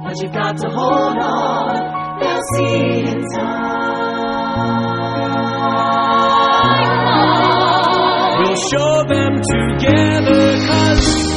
but you've got to hold on. They'll see in time. We'll show them together, 'cause